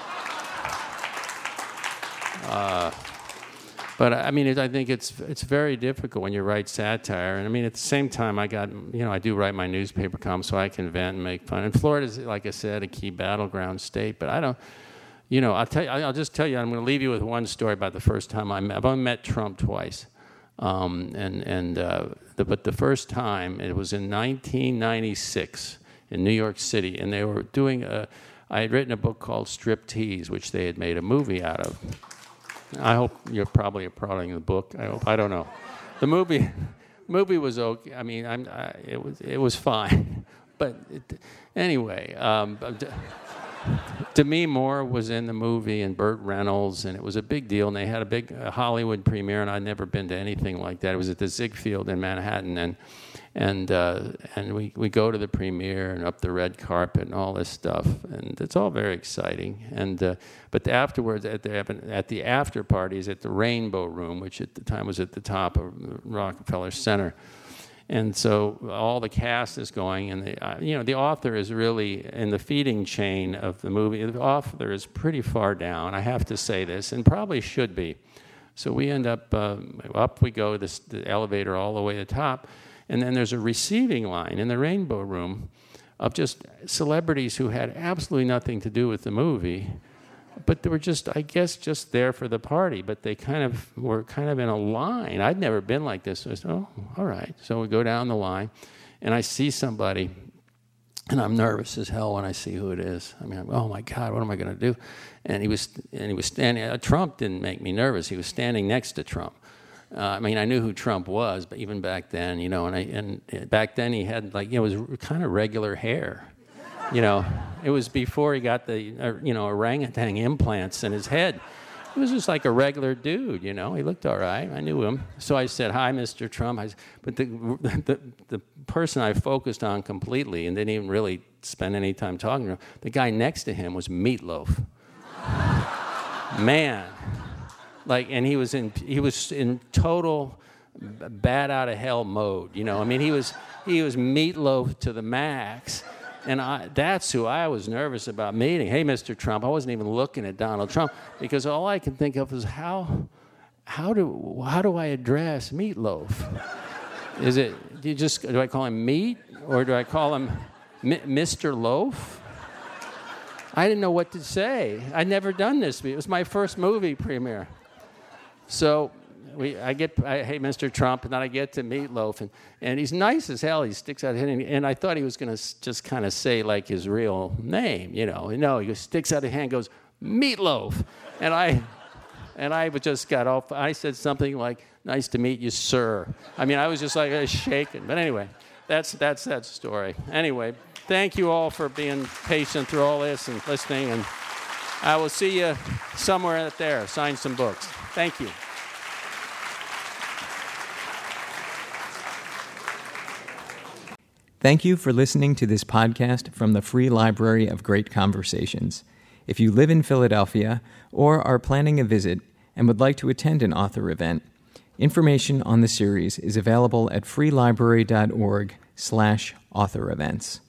Uh, but I mean, it, I think it's it's very difficult when you write satire. And I mean, at the same time, I got you know I do write my newspaper column, so I can vent and make fun. And Florida's, like I said, a key battleground state. But I don't, you know, I'll tell you, I'll just tell you, I'm going to leave you with one story about the first time I met. I've only met Trump twice, um, and and uh, the, but the first time it was in nineteen ninety-six in New York City, and they were doing a. I had written a book called Striptease, which they had made a movie out of. I hope you're probably applauding the book. I hope I don't know. The movie, movie was okay. I mean, I'm, I, it was it was fine, but it, anyway, um, Demi Moore was in the movie, and Burt Reynolds, and it was a big deal. And they had a big uh, Hollywood premiere, and I'd never been to anything like that. It was at the Ziegfeld in Manhattan, and and uh, and we, we go to the premiere and up the red carpet and all this stuff, and it's all very exciting. And uh, but afterwards, at the at the after parties at the Rainbow Room, which at the time was at the top of Rockefeller Center. And so all the cast is going, and the, uh, you know the author is really in the feeding chain of the movie. The author is pretty far down, I have to say this, and probably should be. So we end up uh, up we go this the elevator all the way to the top, and then there's a receiving line in the Rainbow Room of just celebrities who had absolutely nothing to do with the movie. But they were just, I guess, just there for the party. But they kind of were kind of in a line. I'd never been like this. So I said, oh, all right. So we go down the line, and I see somebody, and I'm nervous as hell when I see who it is. I mean, I'm, oh my God, what am I going to do? And he was, and he was standing. Uh, Trump didn't make me nervous. He was standing next to Trump. Uh, I mean, I knew who Trump was, but even back then, you know, and I, and back then he had like, you know, it was kind of regular hair. You know, it was before he got the, uh, you know, orangutan implants in his head. He was just like a regular dude, you know. He looked all right. I knew him. So I said, hi, Mister Trump. I, but the, the the person I focused on completely and didn't even really spend any time talking to him, the guy next to him was Meatloaf. Man. Like, and he was in he was in total bat out of hell mode, you know. I mean, he was he was Meatloaf to the max. And I, that's who I was nervous about meeting. Hey, Mister Trump, I wasn't even looking at Donald Trump because all I could think of was how, how do how do I address Meatloaf? Is it do you just do I call him Meat or do I call him M- Mister Loaf? I didn't know what to say. I'd never done this. It was my first movie premiere, so. We, I get, I, hey, Mister Trump, and then I get to Meatloaf, and, and he's nice as hell. He sticks out his hand, and I thought he was going to just kind of say, like, his real name, you know. No, he goes, sticks out his hand, goes, Meatloaf. And I and I just got off. I said something like, Nice to meet you, sir. I mean, I was just like, I was shaking. But anyway, that's, that's that story. Anyway, thank you all for being patient through all this and listening. And I will see you somewhere out there. Sign some books. Thank you. Thank you for listening to this podcast from the Free Library of Great Conversations. If you live in Philadelphia or are planning a visit and would like to attend an author event, information on the series is available at freelibrary dot org slash author events.